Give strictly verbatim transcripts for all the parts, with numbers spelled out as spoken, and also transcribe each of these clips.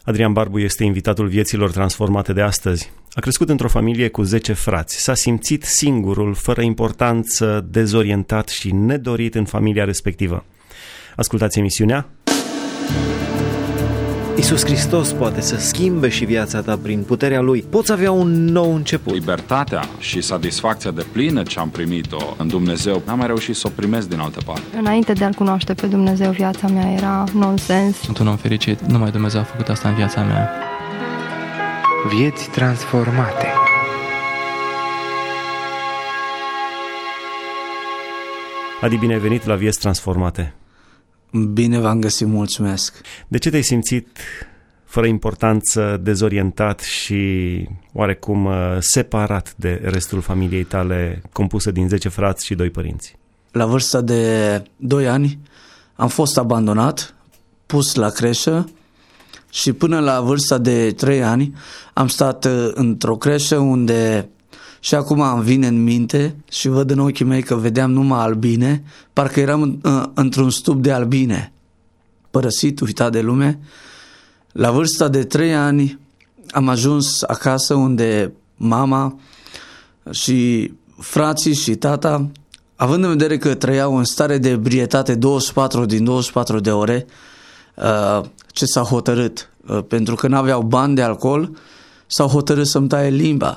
Adrian Barbu este invitatul Vieților Transformate de astăzi. A crescut într-o familie cu zece frați. S-a simțit singurul, fără importanță, dezorientat și nedorit în familia respectivă. Ascultați emisiunea. Iisus Hristos poate să schimbe și viața ta prin puterea Lui. Poți avea un nou început. Libertatea și satisfacția deplină ce am primit-o în Dumnezeu, n-am mai reușit să o primesc din altă parte. Înainte de a-L cunoaște pe Dumnezeu, viața mea era nonsens. Sunt un om fericit. Numai Dumnezeu a făcut asta în viața mea. Vieți transformate. Adi, bine ai venit la Vieți Transformate. Bine v-am găsit, mulțumesc. De ce te-ai simțit fără importanță, dezorientat și oarecum separat de restul familiei tale, compusă din zece frați și doi părinți? La vârsta de doi ani am fost abandonat, pus la creșă și până la vârsta de trei ani am stat într-o creșă unde și acum îmi vine în minte și văd în ochii mei că vedeam numai albine, parcă eram într-un stup de albine, părăsit, uitat de lume. La vârsta de trei ani am ajuns acasă unde mama și frații și tata, având în vedere că trăiau în stare de ebrietate douăzeci și patru din douăzeci și patru de ore, ce s-a hotărât, pentru că n-aveau bani de alcool, s-au hotărât să-mi taie limba.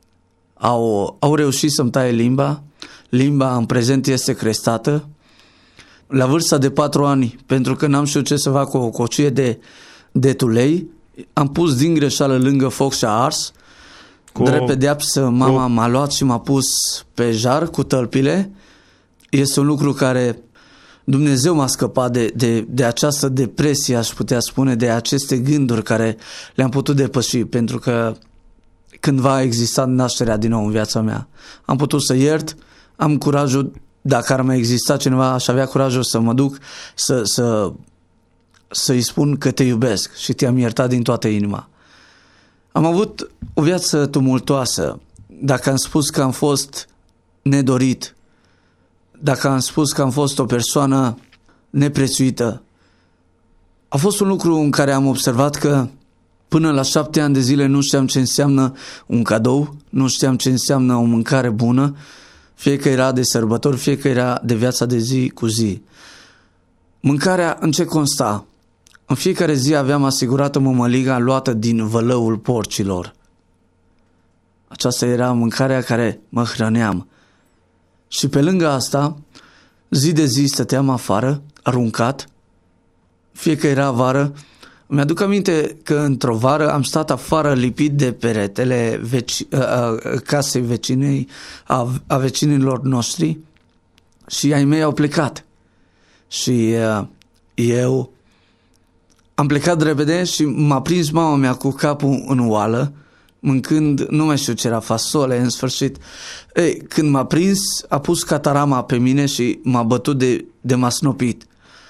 Au, au reușit să-mi taie limba. Limba în prezent este crestată. La vârsta de patru ani, pentru că n-am știut ce să fac cu o cocie de, de tulei, am pus din greșeală lângă foc și a ars. Cu drept pedeapsă, mama cu... m-a luat și m-a pus pe jar cu tălpile. Este un lucru care Dumnezeu m-a scăpat de, de, de această depresie, aș putea spune, de aceste gânduri care le-am putut depăși, pentru că cândva a existat nașterea din nou în viața mea. Am putut să iert, am curajul, dacă ar mai exista cineva, aș avea curajul să mă duc, să, să, să-i spun că te iubesc și te-am iertat din toată inima. Am avut o viață tumultoasă. Dacă am spus că am fost nedorit, dacă am spus că am fost o persoană neprețuită, a fost un lucru în care am observat că până la șapte ani de zile nu știam ce înseamnă un cadou, nu știam ce înseamnă o mâncare bună, fie că era de sărbători, fie că era de viața de zi cu zi. Mâncarea în ce consta? În fiecare zi aveam asigurată mămăliga luată din vălăul porcilor. Aceasta era mâncarea care mă hrăneam. Și pe lângă asta, zi de zi stăteam afară, aruncat, fie că era vară. Mi-aduc aminte că într-o vară am stat afară lipit de peretele veci, a, a, casei vecinei, a, a vecinilor noștri și ai mei au plecat. Și a, eu am plecat repede și m-a prins mama mea cu capul în oală, mâncând, nu mai știu ce era, fasole, în sfârșit. Ei, când m-a prins, a pus catarama pe mine și m-a bătut de, de m-a snopit.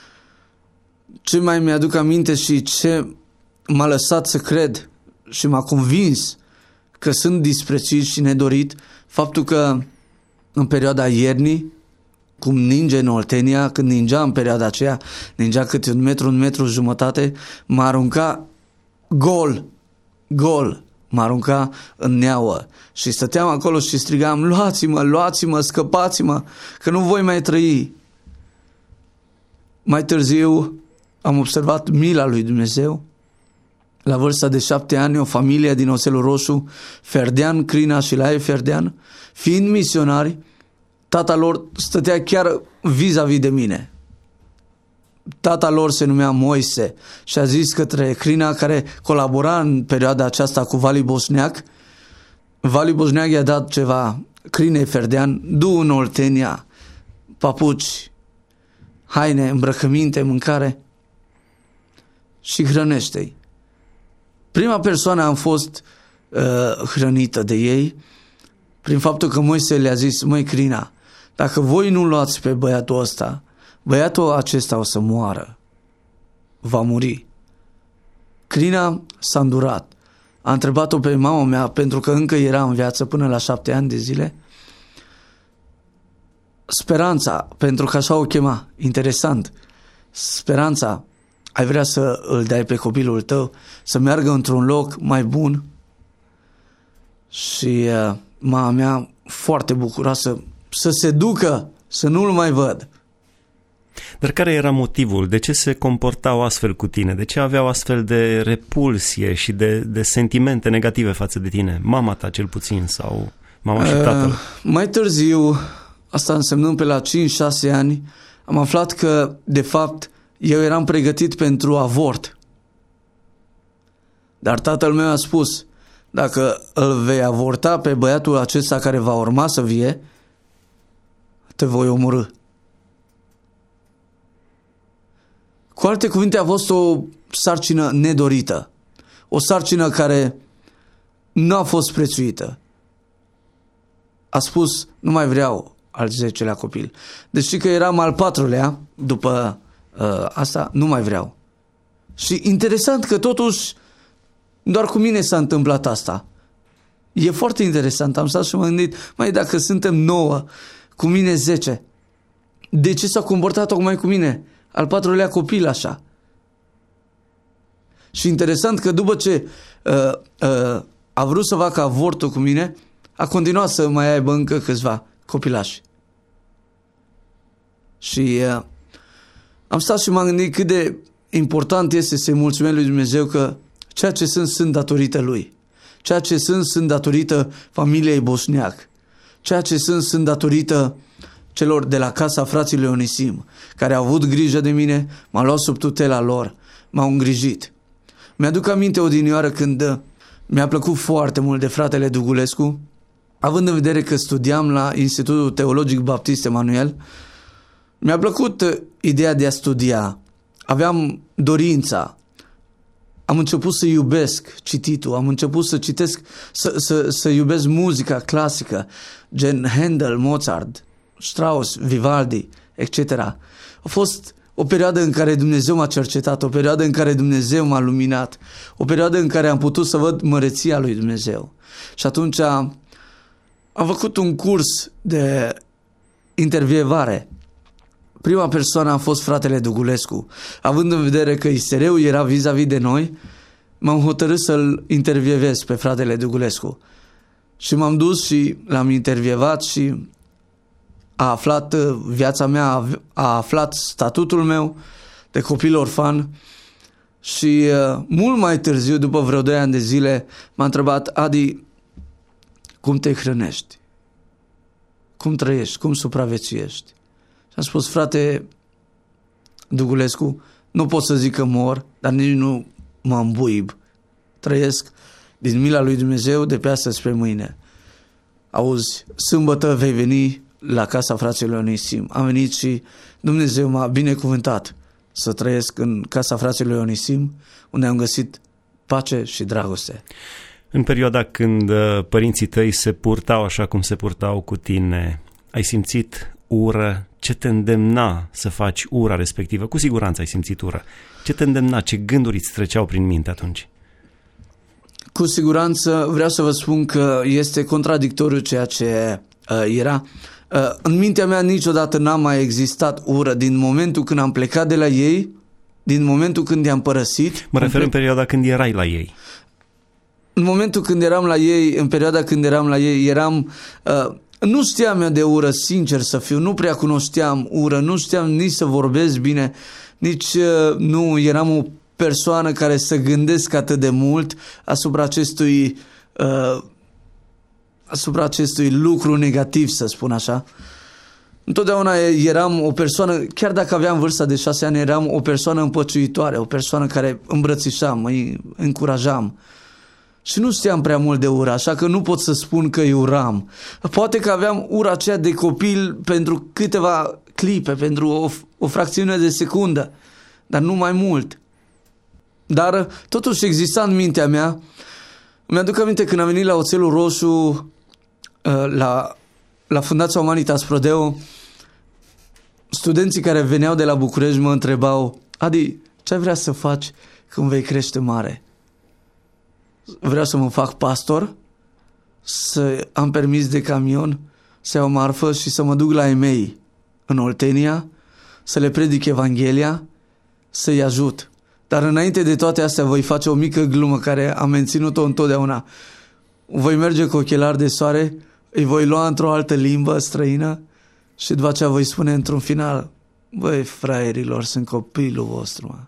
Ce mai mi-aduc aminte și ce m-a lăsat să cred și m-a convins că sunt disprețuit și nedorit, faptul că în perioada iernii, cum ninge în Oltenia, când ningea în perioada aceea, ningea câte un metru, un metru jumătate, m-a aruncat gol, gol, m-a aruncat în neauă și stăteam acolo și strigam, luați-mă, luați-mă, scăpați-mă, că nu voi mai trăi. Mai târziu am observat mila lui Dumnezeu. La vârsta de șapte ani, o familie din Oțelul Roșu, Ferdean, Crina și Laie Ferdean, fiind misionari, tata lor stătea chiar vis-a-vis de mine. Tata lor se numea Moise și a zis către Crina, care colabora în perioada aceasta cu Vali Bosneac, Vali Bosneac i-a dat ceva Crinei Ferdean, du în Oltenia, papuci, haine, îmbrăcăminte, mâncare și hrănește-i. Prima persoană am fost uh, hrănită de ei prin faptul că Moise le-a zis, măi Crina, dacă voi nu luați pe băiatul ăsta, băiatul acesta o să moară, va muri. Crina s-a îndurat. A întrebat-o pe mama mea, pentru că încă era în viață până la șapte ani de zile, Speranța, pentru că așa o chema, interesant, Speranța, ai vrea să îl dai pe copilul tău să meargă într-un loc mai bun. Și uh, mama mea foarte bucuroasă să se ducă, să nu-l mai văd. Dar care era motivul? De ce se comportau astfel cu tine? De ce aveau astfel de repulsie și de, de sentimente negative față de tine? Mama ta cel puțin sau mama și tatăl? Uh, mai târziu, asta însemnând pe la cinci șase ani, am aflat că, de fapt, eu eram pregătit pentru avort. Dar tatăl meu a spus, dacă îl vei avorta pe băiatul acesta care va urma să vie, te voi omorî. Cu alte cuvinte, a fost o sarcină nedorită. O sarcină care nu a fost prețuită. A spus, nu mai vreau al zecelea copil. Deci că eram al patrulea, după uh, asta, nu mai vreau. Și interesant că totuși doar cu mine s-a întâmplat asta. E foarte interesant. Am stat și m-am gândit, mai dacă suntem nouă, cu mine zece, de ce s-a comportat tocmai cu mine? Al patrulea copil așa. Și interesant că după ce uh, uh, a vrut să facă avortul cu mine, a continuat să mai aibă încă câțiva copilași. Și uh, am stat și m-am gândit cât de important este să-i mulțumesc lui Dumnezeu că ceea ce sunt, sunt datorită lui. Ceea ce sunt, sunt datorită familiei Bosniac. Ceea ce sunt, sunt datorită celor de la casa fraților Onisim, care au avut grijă de mine, m-au luat sub tutela lor, m-au îngrijit. Mi-aduc aminte odinioară când mi-a plăcut foarte mult de fratele Dugulescu, având în vedere că studiam la Institutul Teologic Baptist Emanuel, mi-a plăcut ideea de a studia. Aveam dorința. Am început să iubesc cititul, am început să citesc, să, să, să iubesc muzica clasică, gen Handel, Mozart, Strauss, Vivaldi, et cetera. A fost o perioadă în care Dumnezeu m-a cercetat, o perioadă în care Dumnezeu m-a luminat, o perioadă în care am putut să văd măreția lui Dumnezeu. Și atunci am, am făcut un curs de intervievare. Prima persoană a fost fratele Dugulescu. Având în vedere că I S R-ul era vis-a-vis de noi, m-am hotărât să-l intervievez pe fratele Dugulescu. Și m-am dus și l-am intervievat și a aflat viața mea, a aflat statutul meu de copil orfan și uh, mult mai târziu, după vreo doi ani de zile, m-a întrebat, Adi, cum te hrănești? Cum trăiești? Cum supraviețuiești? Și am spus, frate Dugulescu, nu pot să zic că mor, dar nici nu mă îmbuib. Trăiesc din mila lui Dumnezeu de pe astăzi spre mâine. Auzi, sâmbătă vei veni la casa fraților Onisim. Am venit și Dumnezeu m-a binecuvântat să trăiesc în casa fraților Onisim, unde am găsit pace și dragoste. În perioada când părinții tăi se purtau așa cum se purtau cu tine, ai simțit ură? Ce te îndemna să faci ura respectivă? Cu siguranță ai simțit ură. Ce te îndemna? Ce gânduri îți treceau prin minte atunci? Cu siguranță vreau să vă spun că este contradictoriu ceea ce uh, era. Uh, în mintea mea niciodată n-a mai existat ură din momentul când am plecat de la ei, din momentul când i-am părăsit. Mă refer în perioada când erai la ei. În momentul când eram la ei, în perioada când eram la ei, eram... Uh, nu știam eu de ură, sincer să fiu, nu prea cunoșteam ură, nu știam nici să vorbesc bine, nici uh, nu eram o persoană care să gândesc atât de mult asupra acestui, uh, asupra acestui lucru negativ, să spun așa. Întotdeauna eram o persoană, chiar dacă aveam vârsta de șase ani, eram o persoană împăciuitoare, o persoană care îmbrățișam, îi încurajam. Și nu știam prea mult de ură, așa că nu pot să spun că îi uram. Poate că aveam ura aceea de copil pentru câteva clipe, pentru o, o fracțiune de secundă, dar nu mai mult. Dar totuși exista în mintea mea. Mi-aduc aminte când am venit la Oțelul Roșu, la, la Fundația Humanitas Prodeo, studenții care veneau de la București mă întrebau, Adi, ce ai vrea să faci când vei crește mare? Vreau să mă fac pastor, să am permis de camion, să iau marfă și să mă duc la Emei în Oltenia, să le predic Evanghelia, să-i ajut. Dar înainte de toate astea voi face o mică glumă care am menținut-o întotdeauna. Voi merge cu ochelari de soare, îi voi lua într-o altă limbă străină și după aceea voi spune într-un final: băi, fraierilor, sunt copilul vostru, mă.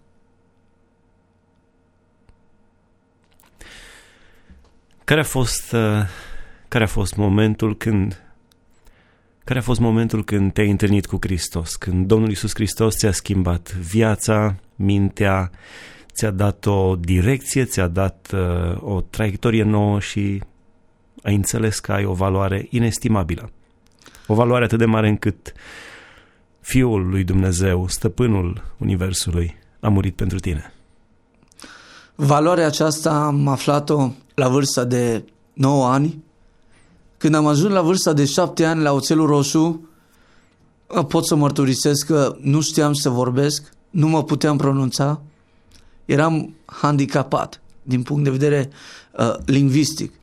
Care a fost, uh, care a fost momentul când care a fost momentul când te-ai întâlnit cu Hristos, când Domnul Iisus Hristos ți-a schimbat viața, mintea, ți-a dat o direcție, ți-a dat uh, o traiectorie nouă și ai înțeles că ai o valoare inestimabilă. O valoare atât de mare încât Fiul lui Dumnezeu, Stăpânul Universului, a murit pentru tine. Valoarea aceasta am aflat-o la vârsta de nouă ani. Când am ajuns la vârsta de șapte ani la Oțelul Roșu, pot să mărturisesc că nu știam să vorbesc, nu mă puteam pronunța, eram handicapat din punct de vedere uh, lingvistic.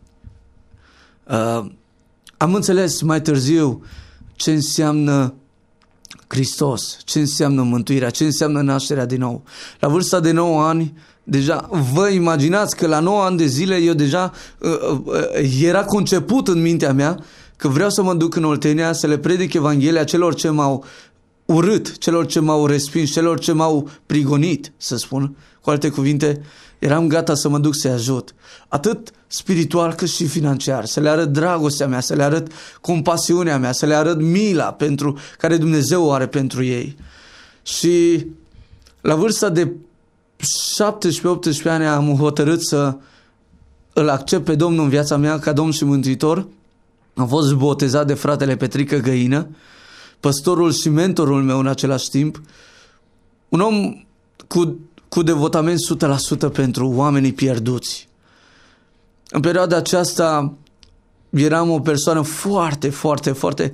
Uh, am înțeles mai târziu ce înseamnă Hristos, ce înseamnă mântuirea, ce înseamnă nașterea din nou. La vârsta de nouă ani, deja vă imaginați că la nouă ani de zile eu deja uh, uh, era conceput în mintea mea că vreau să mă duc în Oltenia să le predic Evanghelia celor ce m-au urât, celor ce m-au respins, celor ce m-au prigonit, să spun. Cu alte cuvinte, eram gata să mă duc să-i ajut, atât spiritual cât și financiar, să le arăt dragostea mea, să le arăt compasiunea mea, să le arăt mila pentru care Dumnezeu o are pentru ei. Și la vârsta de șaptesprezece optsprezece ani am hotărât să îl accept pe Domnul în viața mea ca Domn și Mântuitor. Am fost botezat de fratele Petrică Găină, păstorul și mentorul meu în același timp, un om cu, cu devotament o sută la sută pentru oamenii pierduți. În perioada aceasta eram o persoană foarte, foarte, foarte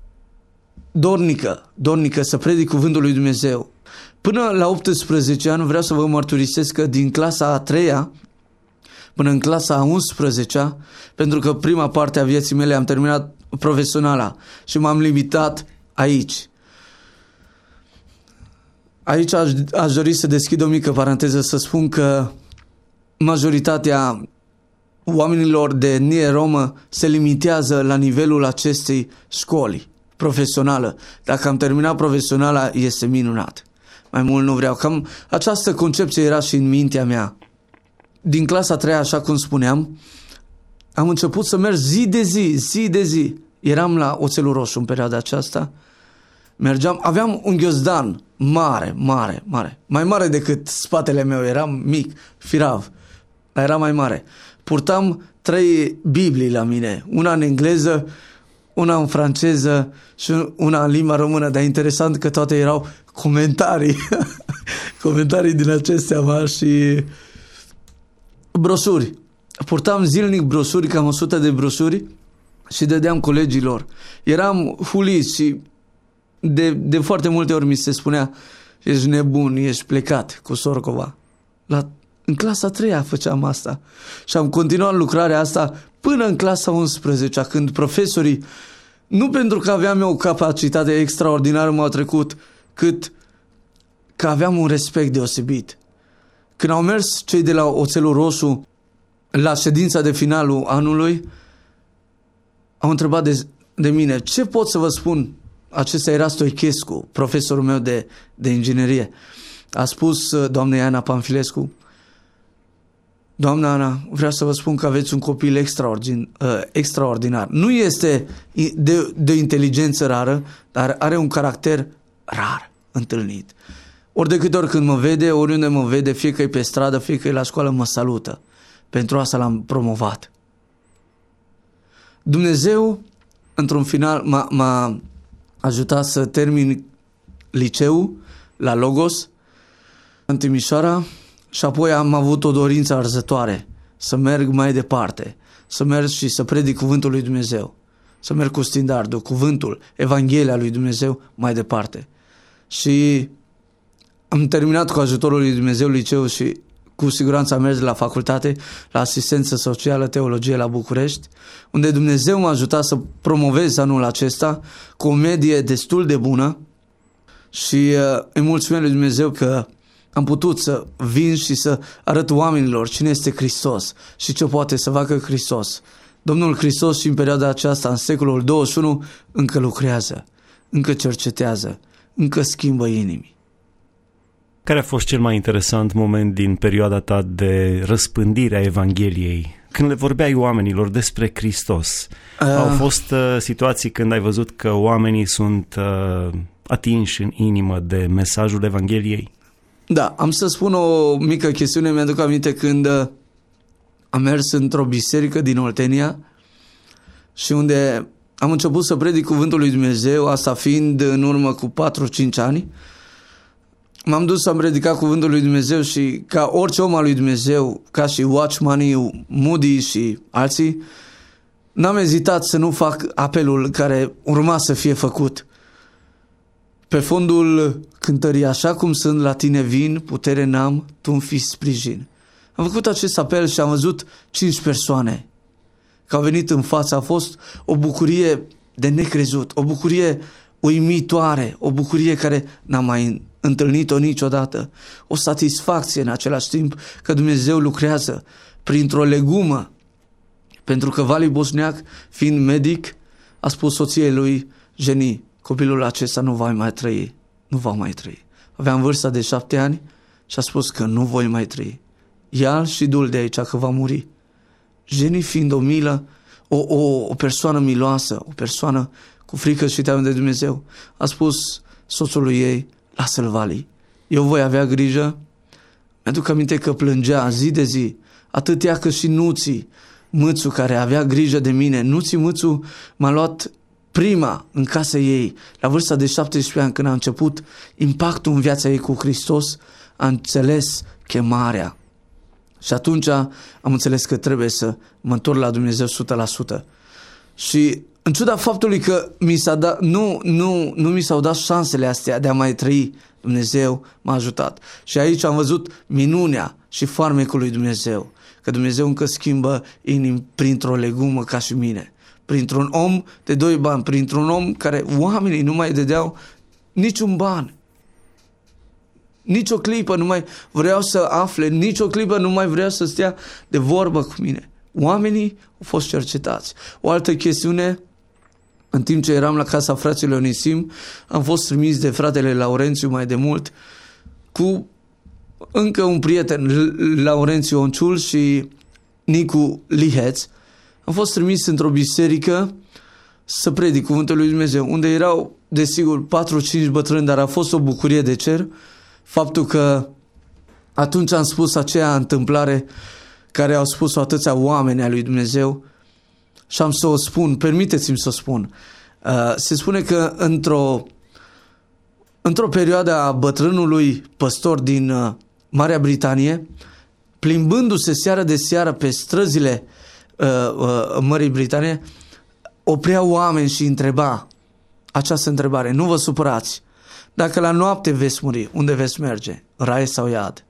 dornică, dornică să predic cuvântul lui Dumnezeu. Până la optsprezece ani vreau să vă mărturisesc că din clasa a treia până în clasa a unsprezecea, pentru că prima parte a vieții mele am terminat profesionala și m-am limitat aici. Aici aș, aș dori să deschid o mică paranteză, să spun că majoritatea oamenilor de etnie romă se limitează la nivelul acestei școli profesională. Dacă am terminat profesionala, este minunat. Mai mult nu vreau. Cam această concepție era și în mintea mea. Din clasa a treia, așa cum spuneam, am început să merg zi de zi, zi de zi. Eram la Oțelul Roșu în perioada aceasta. Mergeam, aveam un ghiozdan mare, mare, mare. Mai mare decât spatele meu, eram mic, firav. Dar era mai mare. Purtam trei Biblii la mine, una în engleză, una în franceză și una în limba română, dar interesant că toate erau comentarii, comentarii din acestea mari și broșuri. Purtam zilnic broșuri, cam o sută de broșuri și dădeam colegilor. Eram hulit și de, de foarte multe ori mi se spunea: ești nebun, ești plecat cu Sorcova. La, în clasa a treia făceam asta și am continuat lucrarea asta până în clasa a unsprezecea, când profesorii, nu pentru că aveam eu o capacitate extraordinară, m-au trecut, cât că aveam un respect deosebit. Când au mers cei de la Oțelul Roșu la ședința de finalul anului, au întrebat de, de mine: ce pot să vă spun? Acesta era Stoichescu, profesorul meu de, de inginerie. A spus doamnei Ana Panfilescu: doamna Ana, vreau să vă spun că aveți un copil extraordinar. extraordinar. Nu este de, de inteligență rară, dar are un caracter rar întâlnit. Ori de câte ori când mă vede, oriunde mă vede, fie că e pe stradă, fie că e la școală, mă salută. Pentru asta l-am promovat. Dumnezeu, într-un final, m-a, m-a ajutat să termin liceul la Logos, în Timișoara, și apoi am avut o dorință arzătoare să merg mai departe, să merg și să predic cuvântul lui Dumnezeu, să merg cu standardul, cuvântul, Evanghelia lui Dumnezeu mai departe. Și am terminat cu ajutorul lui Dumnezeu liceul și cu siguranță am mers la facultate, la asistență socială, teologie la București, unde Dumnezeu m-a ajutat să promovez anul acesta cu o medie destul de bună și uh, îi mulțumesc lui Dumnezeu că am putut să vin și să arăt oamenilor cine este Hristos și ce poate să facă Hristos. Domnul Hristos și în perioada aceasta, în secolul douăzeci și unu, încă lucrează, încă cercetează, încă schimbă inimi. Care a fost cel mai interesant moment din perioada ta de răspândire a Evangheliei? Când le vorbeai oamenilor despre Hristos, uh, au fost uh, situații când ai văzut că oamenii sunt uh, atinși în inimă de mesajul Evangheliei? Da, am să spun o mică chestiune. Mi-aduc aminte când uh, am mers într-o biserică din Oltenia și unde am început să predic cuvântul lui Dumnezeu, asta fiind în urmă cu patru-cinci ani. M-am dus să-mi predica cuvântul lui Dumnezeu și ca orice om al lui Dumnezeu, ca și Watchman, Moody și alții, n-am ezitat să nu fac apelul care urma să fie făcut. Pe fondul cântării, așa cum sunt, la tine vin, putere n-am, tu-mi fii sprijin. Am făcut acest apel și am văzut cinci persoane că au venit în față. A fost o bucurie de necrezut, o bucurie uimitoare, o bucurie care n-am mai întâlnit-o niciodată, o satisfacție în același timp că Dumnezeu lucrează printr-o legumă. Pentru că Vali Bosniac, fiind medic, a spus soției lui: Jenny, copilul acesta nu va mai trăi, nu va mai trăi. Avea în vârsta de șapte ani și a spus că nu voi mai trăi. Ia-l și du-l de aici că va muri. Jenny, fiind o milă, o, o, o persoană miloasă, o persoană cu frică și teamă de Dumnezeu, a spus soțului ei: lasă-l, Vali, eu voi avea grijă. Mi-aduc aminte că plângea zi de zi, atât ea cât și Nuții, Mâțu, care avea grijă de mine. Nuții Mâțu m-a luat prima în casa ei, la vârsta de șaptesprezece ani, când a început impactul în viața ei cu Hristos, a înțeles chemarea. Și atunci am înțeles că trebuie să mă întorc la Dumnezeu o sută la sută. Și în ciuda faptului că mi s-a dat, nu, nu, nu mi s-au dat șansele astea de a mai trăi, Dumnezeu m-a ajutat. Și aici am văzut minunea și farmecul lui Dumnezeu, că Dumnezeu încă schimbă inimi printr-o legumă ca și mine, printr-un om de doi bani, printr-un om care oamenii nu mai dădeau niciun ban. Nici o clipă nu mai vreau să afle, nici o clipă nu mai vreau să stea de vorbă cu mine. Oamenii au fost cercetați. O altă chestiune, în timp ce eram la casa fraților Onisim, am fost trimis de fratele Laurențiu mai de mult cu încă un prieten, Laurențiu Onciul și Nicu Liheț. Am fost trimis într-o biserică să predic cuvântul lui Dumnezeu, unde erau, desigur, patru-cinci bătrâni, dar a fost o bucurie de cer faptul că atunci am spus aceea întâmplare care au spus-o atâția oameni ai lui Dumnezeu și am să o spun, permiteți-mi să o spun. Uh, se spune că într-o, într-o perioadă a bătrânului păstor din uh, Marea Britanie, plimbându-se seară de seară pe străzile uh, uh, Mării Britanie, oprea oameni și întreba această întrebare: nu vă supărați, dacă la noapte veți muri, unde veți merge? Rai sau iad?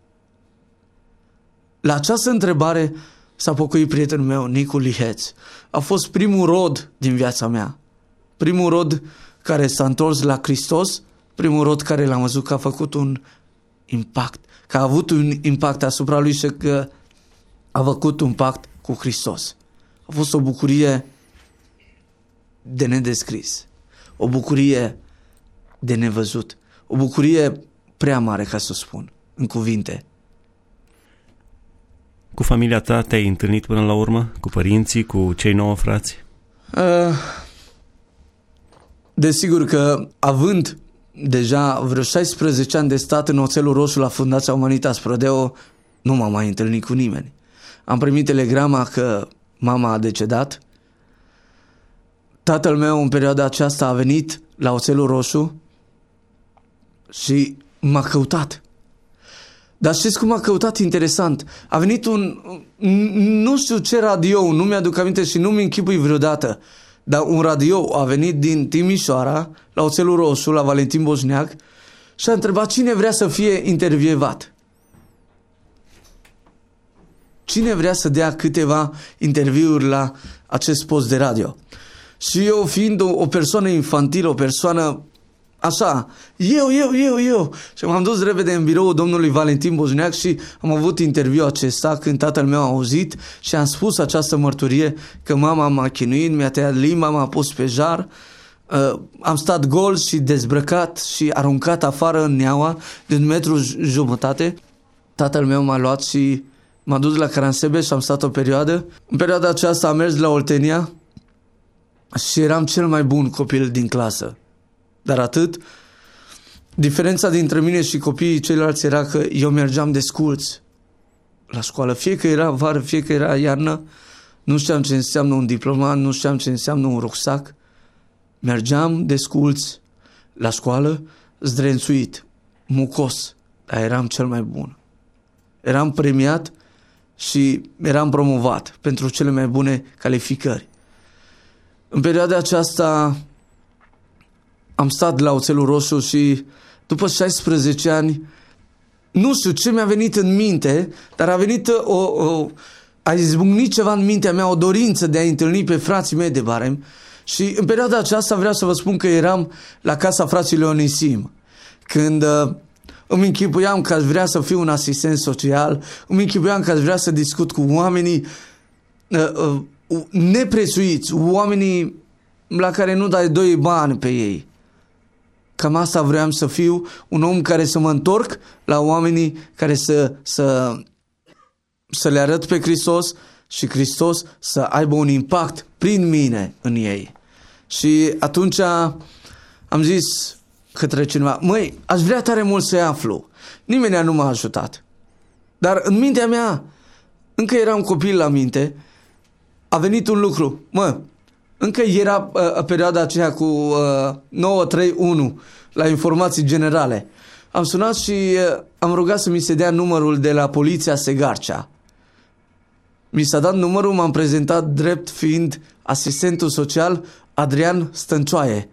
La această întrebare s-a pocăit prietenul meu, Nicu Liheț. A fost primul rod din viața mea. Primul rod care s-a întors la Hristos, primul rod care l-am văzut că a făcut un impact, că a avut un impact asupra lui și că a făcut un pact cu Hristos. A fost o bucurie de nedescris, o bucurie de nevăzut, o bucurie prea mare, ca să spun, în cuvinte. Cu familia ta te-ai întâlnit până la urmă? Cu părinții, cu cei nouă frați? Uh, desigur că, având deja vreo șaisprezece ani de stat în Oțelul Roșu la Fundația Humanitas Prodeo, nu m-am mai întâlnit cu nimeni. Am primit telegrama că mama a decedat. Tatăl meu în perioada aceasta a venit la Oțelul Roșu și m-a căutat. Dar știți cum a căutat? Interesant. A venit un, nu știu ce radio, nu mi-aduc aminte și nu mi închipui vreodată, dar un radio a venit din Timișoara la Oțelul Roșu, la Valentin Bosniac, și a întrebat cine vrea să fie intervievat. Cine vrea să dea câteva interviuri la acest post de radio. Și eu, fiind o, o persoană infantilă, o persoană așa, eu, eu, eu, eu. Și m-am dus repede în biroul domnului Valentin Bozniac și am avut interviu acesta când tatăl meu a auzit și am spus această mărturie că mama m-a chinuit, mi-a tăiat limba, m-a pus pe jar, uh, am stat gol și dezbrăcat și aruncat afară în Neaua de un metru jumătate. Tatăl meu m-a luat și m-a dus la Caransebeș și am stat o perioadă. În perioada aceasta am mers la Oltenia și eram cel mai bun copil din clasă. Dar atât, diferența dintre mine și copiii ceilalți era că eu mergeam desculț la școală. Fie că era vară, fie că era iarnă, nu știam ce înseamnă un diplomat, nu știam ce înseamnă un rucsac. Mergeam desculț la școală, zdrențuit, mucos, dar eram cel mai bun. Eram premiat și eram promovat pentru cele mai bune calificări. În perioada aceasta am stat la Oțelul Roșu și după șaisprezece ani, nu știu ce mi-a venit în minte, dar a venit o, o a izbucnit ceva în mintea mea, o dorință de a întâlni pe frații mei de barem. Și în perioada aceasta vreau să vă spun că eram la casa fraților Onisim, când uh, îmi închipuiam că aș vrea să fiu un asistent social, îmi închipuiam că aș vrea să discut cu oamenii uh, uh, neprețuiți, oamenii la care nu dai doi bani pe ei. Cam asta vreau să fiu, un om care să mă întorc la oamenii care să, să, să le arăt pe Hristos și Hristos să aibă un impact prin mine în ei. Și atunci am zis către cineva, măi, aș vrea tare mult să-i aflu. Nimeni nu m-a ajutat. Dar în mintea mea, încă eram copil la minte, a venit un lucru, mă, încă era uh, perioada aceea cu uh, nouă trei unu la informații generale. Am sunat și uh, am rugat să mi se dea numărul de la Poliția Segarcea. Mi s-a dat numărul, m-am prezentat drept fiind asistentul social Adrian Stăncioaie.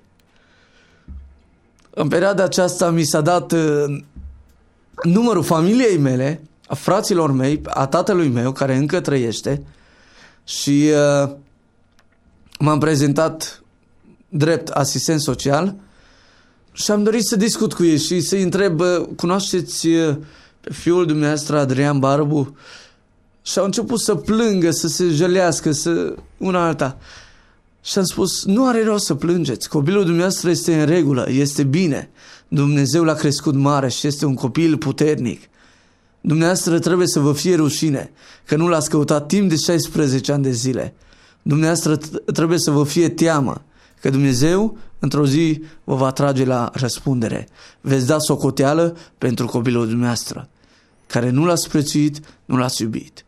În perioada aceasta mi s-a dat uh, numărul familiei mele, a fraților mei, a tatălui meu, care încă trăiește, și uh, m-am prezentat drept asistent social și am dorit să discut cu ei și să-i întreb, cunoașteți pe fiul dumneavoastră Adrian Barbu? Și au început să plângă, să se jălească, să una alta. Și am spus, nu are rost să plângeți, copilul dumneavoastră este în regulă, este bine. Dumnezeu l-a crescut mare și este un copil puternic. Dumneavoastră trebuie să vă fie rușine că nu l-ați căutat timp de șaisprezece ani de zile. Dumneavoastră trebuie să vă fie teamă că Dumnezeu într-o zi vă va trage la răspundere. Veți da socoteală pentru copilul dumneavoastră, care nu l-ați prețuit, nu l-ați iubit.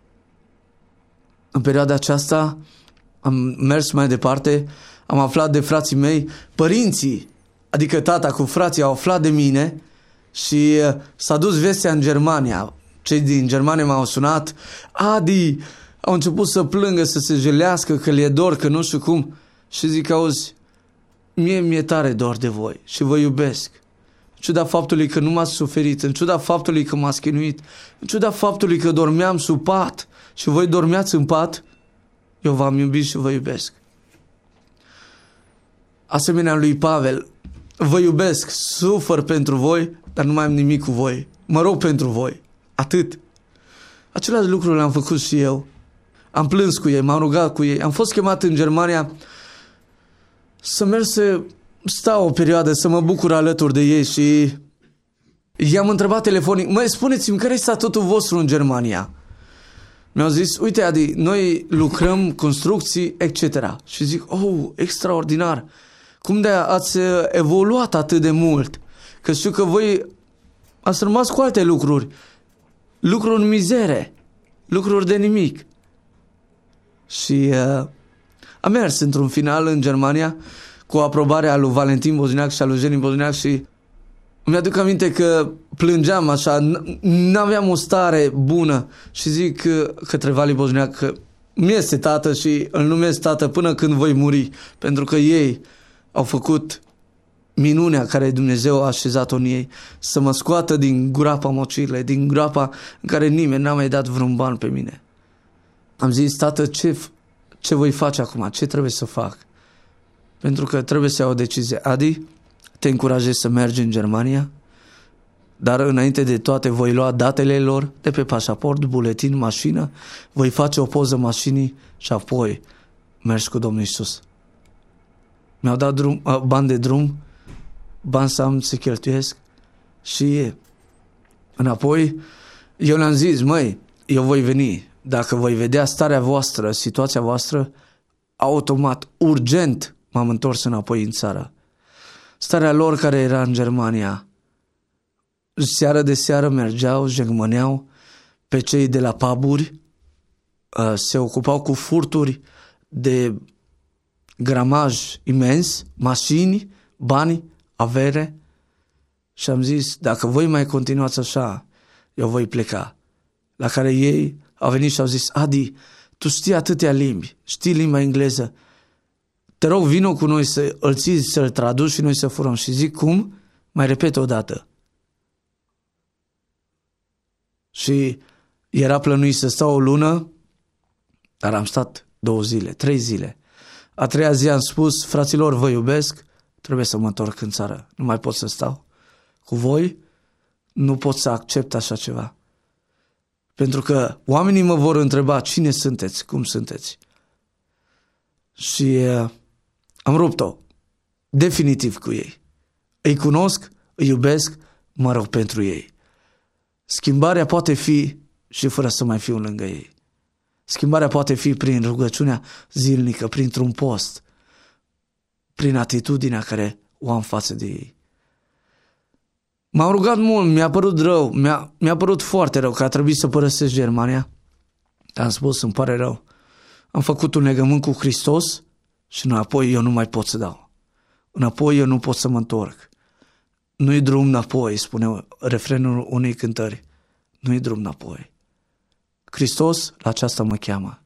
În perioada aceasta am mers mai departe, am aflat de frații mei, părinții, adică tata cu frații au aflat de mine și s-a dus vestea în Germania. Cei din Germania m-au sunat, Adi, au început să plângă, să se jelească, că le e dor, că nu știu cum. Și zic, auzi, mie mi-e tare dor de voi și vă iubesc. În ciuda faptului că nu m-ați suferit, în ciuda faptului că m-ați chinuit, în ciuda faptului că dormeam sub pat și voi dormeați în pat, eu v-am iubit și vă iubesc. Asemenea lui Pavel, vă iubesc, sufăr pentru voi, dar nu mai am nimic cu voi. Mă rog pentru voi. Atât. Același lucru le-am făcut și eu. Am plâns cu ei, m-am rugat cu ei. Am fost chemat în Germania să merg să stau o perioadă, să mă bucur alături de ei și i-am întrebat telefonic, măi, spuneți-mi, care e statutul vostru în Germania? Mi-au zis, uite Adi, noi lucrăm construcții, et cetera. Și zic, oh, extraordinar. Cum de ați evoluat atât de mult? Că știu că voi ați rămas cu alte lucruri. Lucruri în mizere. Lucruri de nimic. Și uh, am mers într-un final în Germania cu aprobarea lui Valentin Bozniac și a lui Jenny Bozniac și îmi aduc aminte că plângeam așa, n-aveam o stare bună și zic către Vali Bozniac că mi-este tată și îl numesc tată până când voi muri, pentru că ei au făcut minunea care Dumnezeu a așezat-o în ei, să mă scoată din groapa mocirile, din groapa în care nimeni n-a mai dat vreun ban pe mine. Am zis, tată, ce, ce voi face acum? Ce trebuie să fac? Pentru că trebuie să iau o decizie. Adi, te încurajez să mergi în Germania, dar înainte de toate voi lua datele lor de pe pașaport, buletin, mașină, voi face o poză mașinii și apoi mergi cu Domnul Iisus. Mi-au dat drum, bani de drum, bani să am să cheltuiesc și înapoi eu le-am zis, măi, eu voi veni. Dacă voi vedea starea voastră, situația voastră, automat, urgent m-am întors înapoi în țară. Starea lor care era în Germania, seară de seară mergeau, jegmăneau pe cei de la puburi, se ocupau cu furturi de gramaj imens, mașini, bani, avere și am zis, dacă voi mai continuați așa, eu voi pleca. La care ei au venit și au zis, Adi, tu știi atâtea limbi, știi limba engleză, te rog, vino cu noi să îl ții, să-l traduci și noi să furăm. Și zic, cum? Mai repet o dată. Și era plănuit să stau o lună, dar am stat două zile, trei zile. A treia zi am spus, fraților, vă iubesc, trebuie să mă întorc în țară. Nu mai pot să stau cu voi, nu pot să accept așa ceva. Pentru că oamenii mă vor întreba cine sunteți, cum sunteți. Și uh, am rupt-o definitiv cu ei. Îi cunosc, îi iubesc, mă rog pentru ei. Schimbarea poate fi și fără să mai fiu lângă ei. Schimbarea poate fi prin rugăciunea zilnică, printr-un post, prin atitudinea care o am față de ei. M-am rugat mult, mi-a părut rău, mi-a, mi-a părut foarte rău că a trebuit să părăsesc Germania. Am spus, îmi pare rău. Am făcut un legământ cu Hristos și înapoi eu nu mai pot să dau. Înapoi eu nu pot să mă întorc. Nu-i drum înapoi, spune refrenul unei cântări. Nu-i drum înapoi. Hristos la aceasta mă cheamă.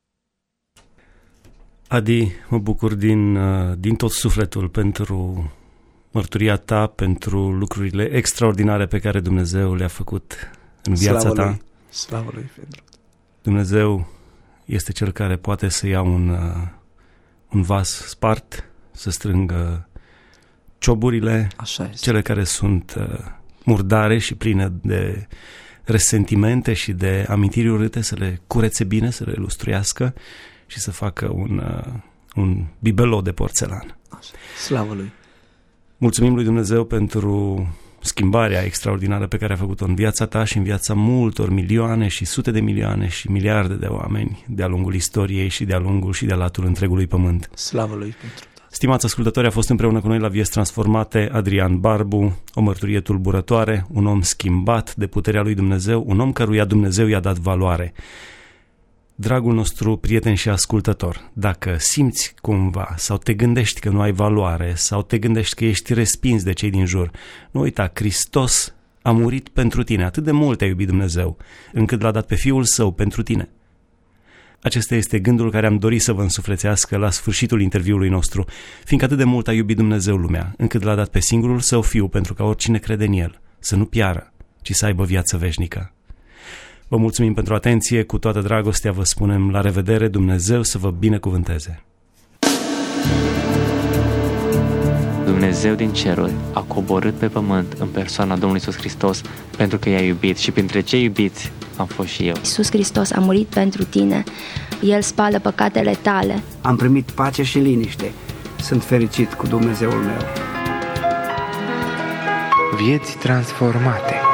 Adi, mă bucur din, din tot sufletul pentru mărturia ta, pentru lucrurile extraordinare pe care Dumnezeu le-a făcut în viața Slavă ta. lui. Slavă lui pentru Dumnezeu este Cel care poate să ia un, un vas spart, să strângă cioburile, cele care sunt murdare și pline de resentimente și de amintiri urâte, să le curețe bine, să le lustruiască și să facă un, un bibelou de porțelan. Așa. Slavă lui! Mulțumim lui Dumnezeu pentru schimbarea extraordinară pe care a făcut-o în viața ta și în viața multor milioane și sute de milioane și miliarde de oameni de-a lungul istoriei și de-a lungul și de-a latul întregului pământ. Slavă lui pentru tot! Stimați ascultători, a fost împreună cu noi la Vieți Transformate Adrian Barbu, o mărturie tulburătoare, un om schimbat de puterea lui Dumnezeu, un om căruia Dumnezeu i-a dat valoare. Dragul nostru prieten și ascultător, dacă simți cumva sau te gândești că nu ai valoare sau te gândești că ești respins de cei din jur, nu uita, Hristos a murit pentru tine, atât de mult te-a iubit Dumnezeu, încât l-a dat pe Fiul Său pentru tine. Acesta este gândul care am dorit să vă însuflețească la sfârșitul interviului nostru, fiindcă atât de mult a iubit Dumnezeu lumea, încât l-a dat pe singurul Său Fiu pentru ca oricine crede în El să nu piară, ci să aibă viață veșnică. Vă mulțumim pentru atenție, cu toată dragostea vă spunem la revedere, Dumnezeu să vă binecuvânteze. Dumnezeu din ceruri a coborât pe pământ în persoana Domnului Iisus Hristos pentru că i-a iubit și printre cei iubiți am fost și eu. Iisus Hristos a murit pentru tine, El spală păcatele tale. Am primit pace și liniște, sunt fericit cu Dumnezeul meu. Vieți transformate.